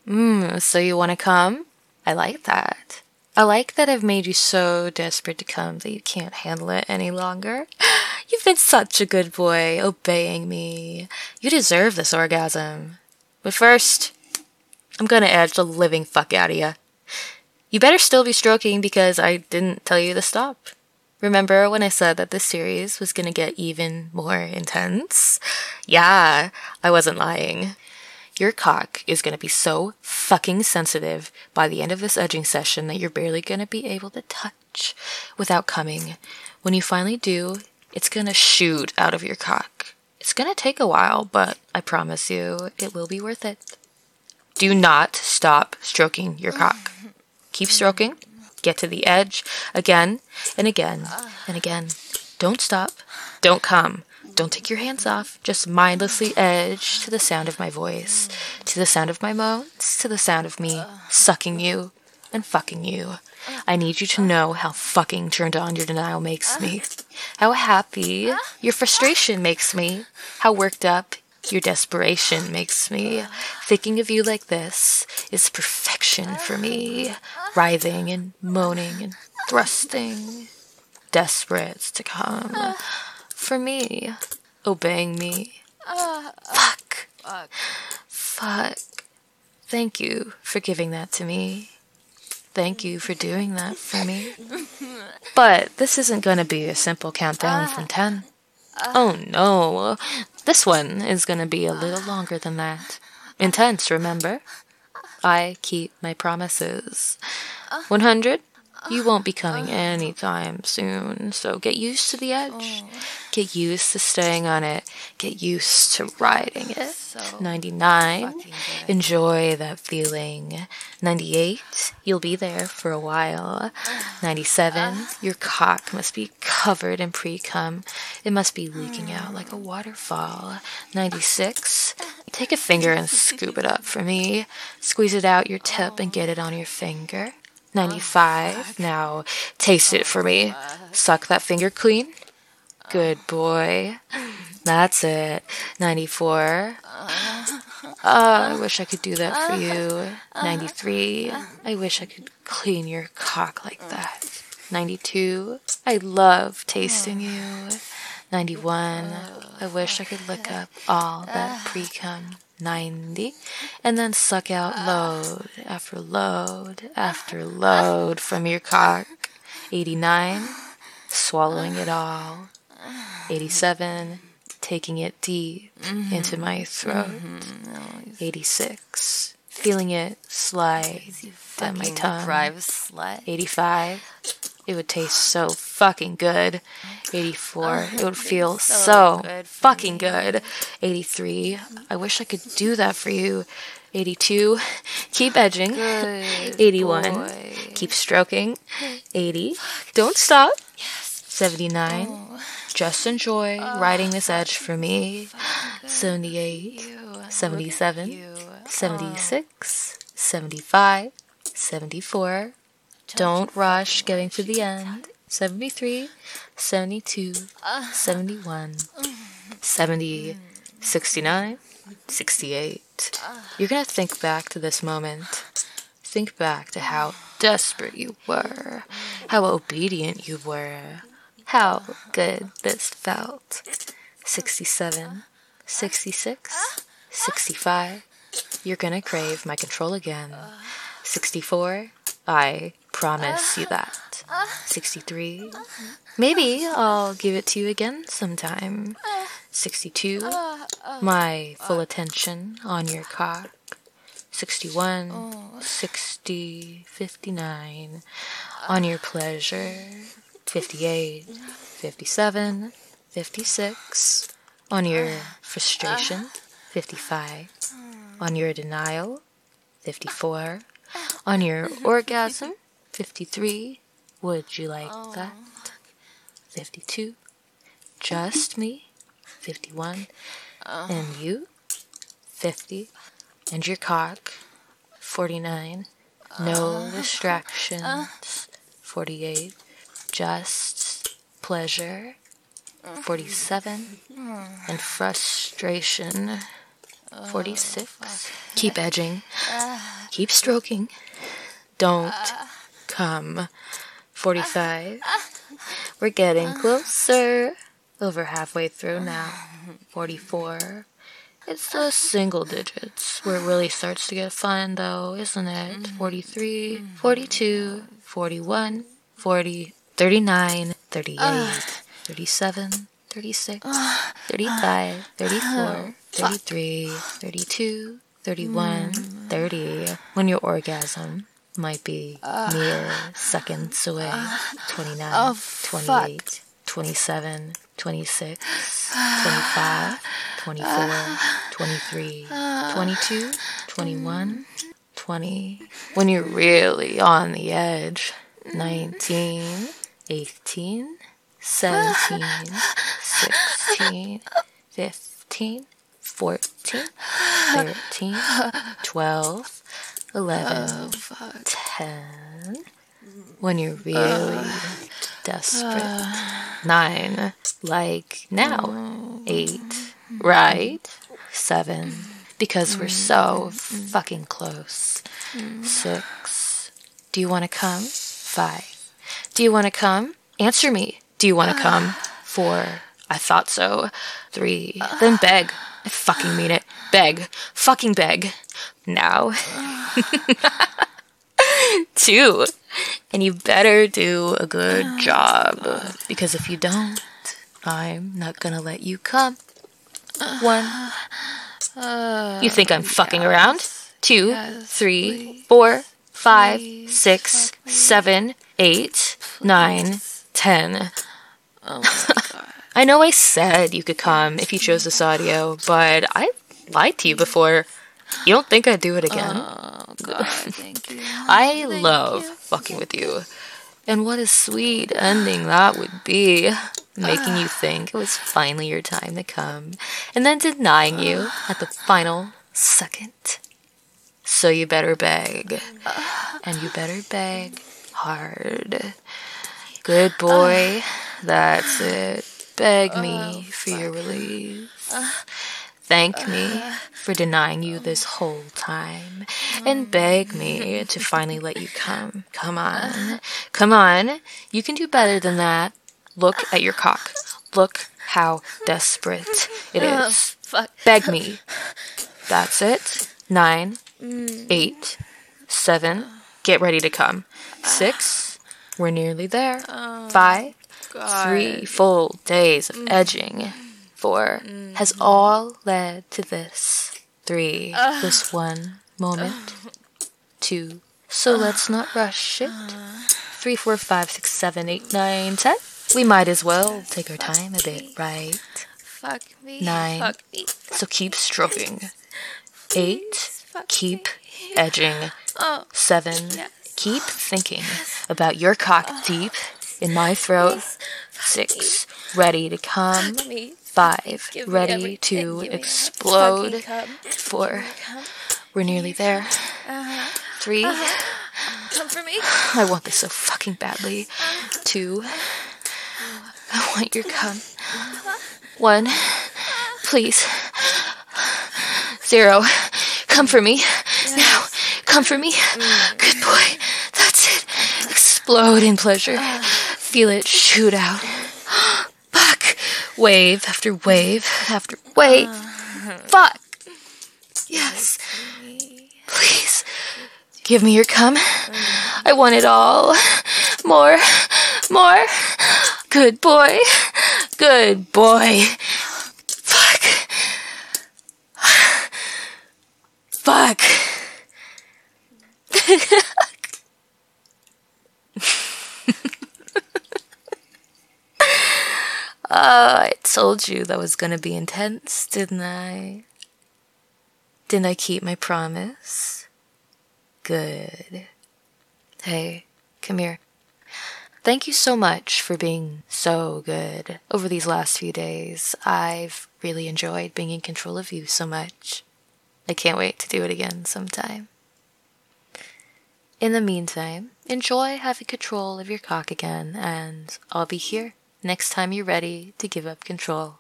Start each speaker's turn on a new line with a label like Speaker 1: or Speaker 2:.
Speaker 1: So you want to come? I like that. I like that I've made you so desperate to come that you can't handle it any longer. You've been such a good boy, obeying me. You deserve this orgasm. But first, I'm gonna edge the living fuck out of you. You better still be stroking because I didn't tell you to stop. Remember when I said that this series was gonna get even more intense? Yeah, I wasn't lying. Your cock is gonna be so fucking sensitive by the end of this edging session that you're barely gonna be able to touch without coming. When you finally do, it's gonna shoot out of your cock. It's gonna take a while, but I promise you, it will be worth it. Do not stop stroking your cock. Keep stroking. Get to the edge again and again and again. Don't stop. Don't come. Don't take your hands off. Just mindlessly edge to the sound of my voice, to the sound of my moans, to the sound of me sucking you and fucking you. I need you to know how fucking turned on your denial makes me. How happy your frustration makes me. How worked up your desperation makes me. Thinking of you like this is perfection for me. Writhing and moaning and thrusting. Desperate to come. For me. Obeying me. Fuck. Fuck. Thank you for giving that to me. Thank you for doing that for me. But this isn't gonna be a simple countdown from 10. Oh no. This one is gonna be a little longer than that. Intense, remember? I keep my promises. 100? You won't be coming anytime soon, so get used to the edge. Get used to staying on it. Get used to riding it. 99, enjoy that feeling. 98, you'll be there for a while. 97, your cock must be covered in pre-cum. It must be leaking out like a waterfall. 96, take a finger and scoop it up for me. Squeeze it out your tip and get it on your finger. 95, now taste it for me. Suck that finger clean. Good boy. That's it. 94. I wish I could do that for you. 93. I wish I could clean your cock like that. 92. I love tasting you. 91. I wish I could lick up all that pre-cum. 90. And then suck out load after load after load from your cock. 89. Swallowing it all. 87. Taking it deep into my throat. 86. Feeling it slide down my tongue. 85. It would taste so fucking good. 84. It would feel so fucking good. 83. I wish I could do that for you. 82. Keep edging. 81. Keep stroking. 80. Don't stop. 79. Just enjoy riding this edge for me. 78. 77. 76. 75. 74. Don't rush getting to the end. 73, 72, 71, 70, 69, 68. You're gonna think back to this moment. Think back to how desperate you were, how obedient you were, how good this felt. 67, 66, 65. You're gonna crave my control again. 64. I promise you that. 63. Maybe I'll give it to you again sometime. 62. My full attention on your cock. 61. 60. 59. On your pleasure. 58. 57. 56. On your frustration. 55. On your denial. 54. On your orgasm, 53, would you like that? 52, just me, 51, and you, 50, and your cock, 49, no distractions, 48, just pleasure, 47, and frustration, 46, keep edging, Keep stroking. Don't come. 45. We're getting closer. Over halfway through now. 44. It's the single digits where it really starts to get fun, though, isn't it? 43, 42, 41, 40, 39, 38, 37, 36, 35, 34, 33, 32, 31, 30. When your orgasm might be mere seconds away. 29, 28, 27, 26, 25, 24, 23, 22, 21, 20. When you're really on the edge. 19, 18, 17, 16, 15, 14, 13, 12, 11, 10. When you're really desperate. 9, like now. 8, right? 7, because we're so fucking close. 6, do you want to come? 5, do you want to come? Answer me. Do you want to come? 4, I thought so. 3, then beg. I fucking mean it. Beg. Fucking beg. Now. 2, and you better do a good job, because if you don't, I'm not gonna let you come. 1, you think I'm fucking around? 2, 3, 4, 5, 6, 7, 8, 9, 10.
Speaker 2: Oh my god.
Speaker 1: I know I said you could come if you chose this audio, but I lied to you before. You don't think I'd do it again?
Speaker 2: Oh god, thank you.
Speaker 1: I love fucking with you. And what a sweet ending that would be. Making you think it was finally your time to come, and then denying you at the final second. So you better beg. And you better beg hard. Good boy. That's it. Beg me for your release. Thank me for denying you this whole time. And beg me to finally let you come. Come on. Come on. You can do better than that. Look at your cock. Look how desperate it is.
Speaker 2: Fuck.
Speaker 1: Beg me. That's it. 9, 8, 7. Get ready to come. 6. We're nearly there. 5.
Speaker 2: God.
Speaker 1: 3 full days of edging. 4 has all led to this. 3, this one moment. 2, so let's not rush it. 3, 4, 5, 6, 7, 8, 9, 10. We might as well take our time a bit, right?
Speaker 2: Fuck me.
Speaker 1: 9,
Speaker 2: Fuck me.
Speaker 1: so keep stroking. 8, keep edging. 7, keep thinking about your cock deep in my throat. 6, ready to come. 5, ready to explode. 4, we're nearly there. 3,
Speaker 2: Come for me.
Speaker 1: I want this so fucking badly. 2, I want your cum. 1, please. 0, come for me. Now, come for me. Good boy. That's it. Explode in pleasure. Feel it shoot out. Fuck. Wave after wave after wave. Fuck. Yes. Please. Give me your cum. I want it all. More. More. Good boy. Good boy. Fuck. Fuck. I told you that was gonna be intense, didn't I? Didn't I keep my promise? Good. Hey, come here. Thank you so much for being so good over these last few days. I've really enjoyed being in control of you so much. I can't wait to do it again sometime. In the meantime, enjoy having control of your cock again, and I'll be here next time you're ready to give up control.